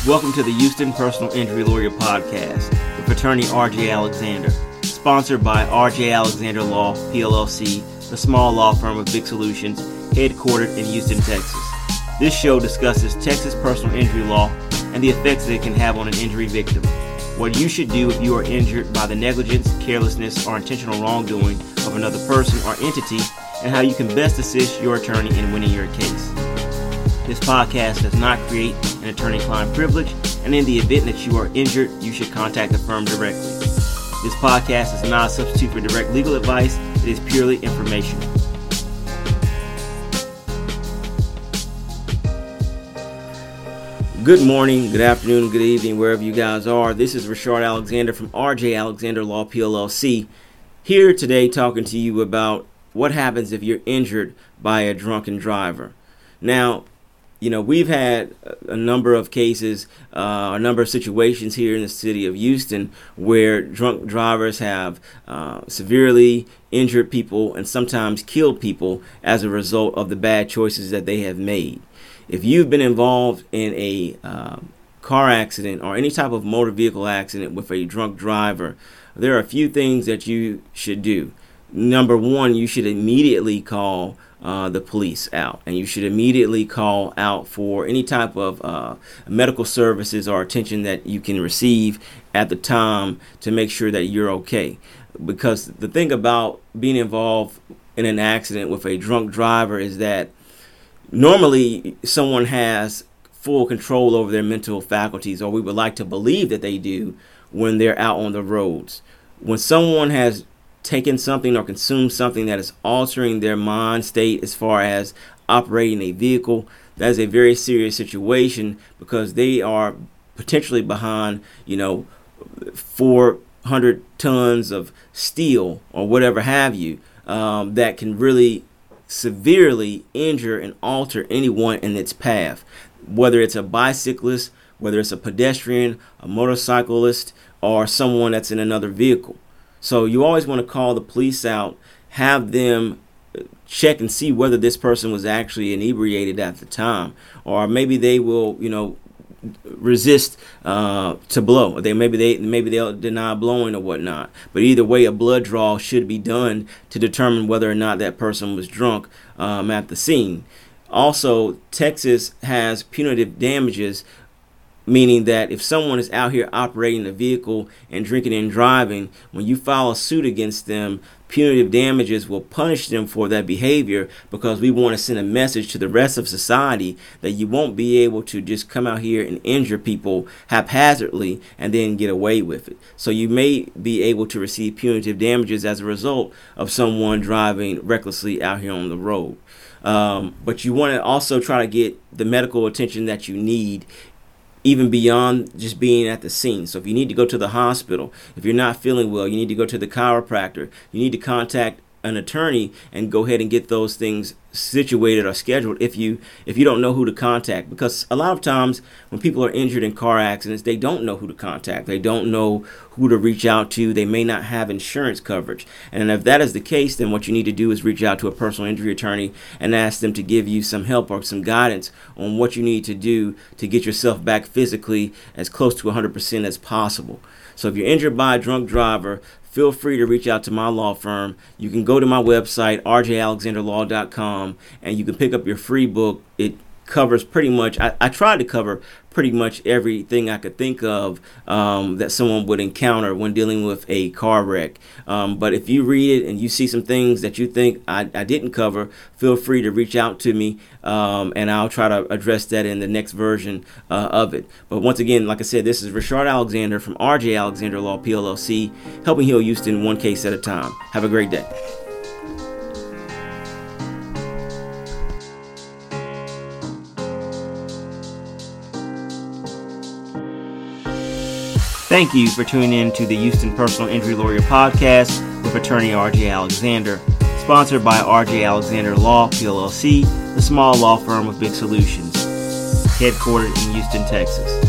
Welcome to the Houston Personal Injury Lawyer Podcast with attorney R.J. Alexander, sponsored by R.J. Alexander Law, PLLC, the small law firm of Big Solutions, headquartered in Houston, Texas. This show discusses Texas personal injury law and the effects that it can have on an injury victim, what you should do if you are injured by the negligence, carelessness, or intentional wrongdoing of another person or entity, and how you can best assist your attorney in winning your case. This podcast does not create an attorney-client privilege, and in the event that you are injured, you should contact the firm directly. This podcast is not a substitute for direct legal advice. It is purely informational. Good morning, good afternoon, good evening, wherever you guys are. This is Rashard Alexander from R.J. Alexander Law, PLLC, here today talking to you about what happens if you're injured by a drunken driver. Now, we've had a number of cases, a number of situations here in the city of Houston where drunk drivers have severely injured people and sometimes killed people as a result of the bad choices that they have made. If you've been involved in a car accident or any type of motor vehicle accident with a drunk driver, there are a few things that you should do. Number one, you should immediately call the police out, and you should immediately call out for any type of medical services or attention that you can receive at the time to make sure that you're okay. Because the thing about being involved in an accident with a drunk driver is that normally someone has full control over their mental faculties, or we would like to believe that they do when they're out on the roads. When someone has taken something or consumed something that is altering their mind state as far as operating a vehicle, that is a very serious situation, because they are potentially behind 400 tons of steel or whatever have you, that can really severely injure and alter anyone in its path, whether it's a bicyclist, whether it's a pedestrian, a motorcyclist, or someone that's in another vehicle. So you always want to call the police out, have them check and see whether this person was actually inebriated at the time, or maybe they will, resist to blow. Maybe they'll deny blowing or whatnot. But either way, a blood draw should be done to determine whether or not that person was drunk at the scene. Also, Texas has punitive damages, meaning that if someone is out here operating a vehicle and drinking and driving, when you file a suit against them, punitive damages will punish them for that behavior, because we want to send a message to the rest of society that you won't be able to just come out here and injure people haphazardly and then get away with it. So you may be able to receive punitive damages as a result of someone driving recklessly out here on the road. But you want to also try to get the medical attention that you need, even beyond just being at the scene. So if you need to go to the hospital, if you're not feeling well, you need to go to the chiropractor, you need to contact an attorney and go ahead and get those things situated or scheduled if you don't know who to contact. Because a lot of times when people are injured in car accidents, they don't know who to contact. They don't know who to reach out to. They may not have insurance coverage. And if that is the case, then what you need to do is reach out to a personal injury attorney and ask them to give you some help or some guidance on what you need to do to get yourself back physically as close to 100% as possible. So if you're injured by a drunk driver, feel free to reach out to my law firm. You can go to my website, rjalexanderlaw.com, and you can pick up your free book. It covers pretty much, I tried to cover pretty much everything I could think of that someone would encounter when dealing with a car wreck. But if you read it and you see some things that you think I didn't cover, feel free to reach out to me, and I'll try to address that in the next version of it. But once again, like I said, this is Rashard Alexander from R.J. Alexander Law, PLLC, helping heal Houston one case at a time. Have a great day. Thank you for tuning in to the Houston Personal Injury Lawyer Podcast with attorney R.J. Alexander, sponsored by R.J. Alexander Law, PLLC, the small law firm with Big Solutions, headquartered in Houston, Texas.